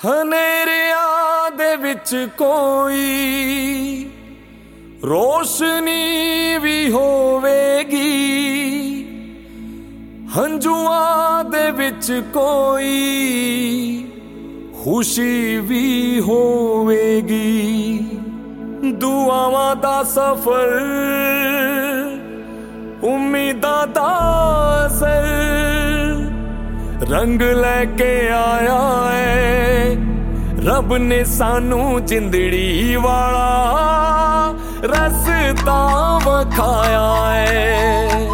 ਹਨੇਰਿਆਂ ਦੇ ਵਿੱਚ ਕੋਈ ਰੋਸ਼ਨੀ ਵੀ ਹੋਵੇਗੀ, ਹੰਝੂਆਂ ਦੇ ਵਿੱਚ ਕੋਈ ਖੁਸ਼ੀ ਵੀ ਹੋਵੇਗੀ। ਦੁਆਵਾਂ ਦਾ ਸਫ਼ਰ, ਉਮੀਦਾਂ ਦਾ ਅਸਰ रंग लैके आया है रब ने सानू जिंदड़ी वाला रस्ता वखाया है।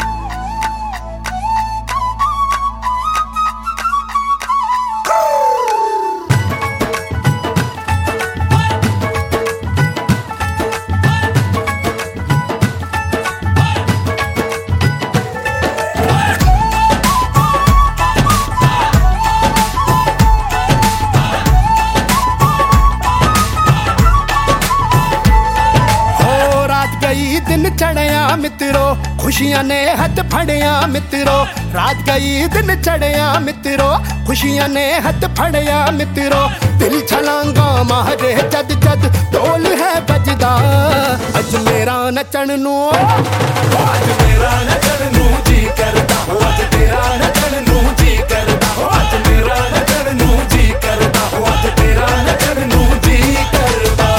दिन चढ़िया मित्रो, खुशियां ने हथ फड़िया मित्रो। रात गई दिन चढ़िया मित्रो, खुशियां ने हथ फड़िया मित्रो। दिल छलांगा मारे जद जद ढोल है बजदा, अज मेरा नचन नू, अज मेरा नचन नू जी करदा, अज तेरा नचन नू जी करदा, अज मेरा नचन नू जी करदा, अज तेरा नचन नू जी करदा।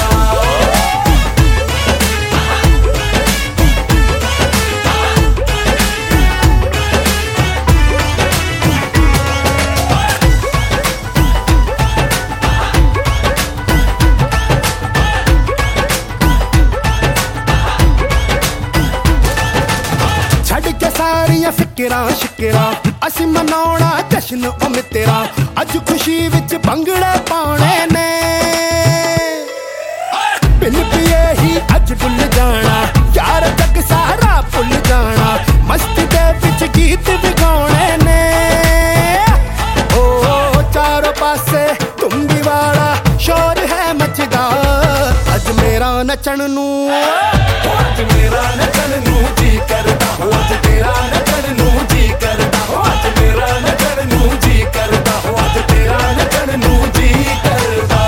सारियां फिकरां शिकरां असी मनाउणा जश्न ओ मित्रा, अज खुशी विच भंगड़े पाने ने। बिन पिए ही अज डुल जाना, यार जग सारा भुल जाना, मस्ती दे विच गीत भी गाने ने। ओ चारों पासे तुम्बी वाला शोर है मचदा, अज मेरा नचन नू, अज मेरा नचन नू जी करदा, अज तेरा नचन नू जी करदा, अज मेरा नचन नू जी करदा, अज तेरा नचन नू जी करदा।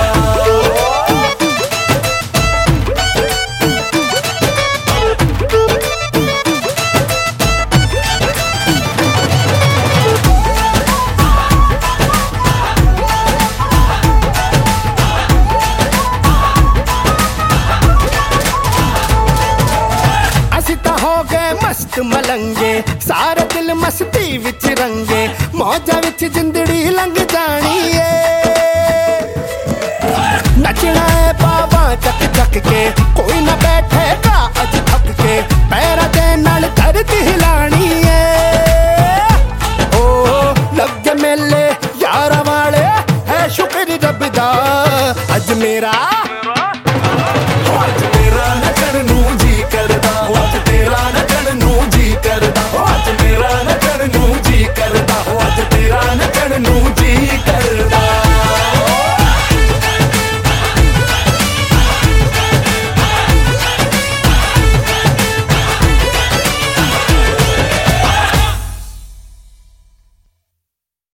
मस्त मलंगे सारे दिल मस्ती विच रंगे, मौजा विच जिंदड़ी लंघ जानी है। नचना है बाबा चक चक के, कोई ना बैठेगा अज थक के, पैरा दे नाल धरती हिलानी है। ओ लग मेले यारा वाले है शुक्र रब दा, अज मेरा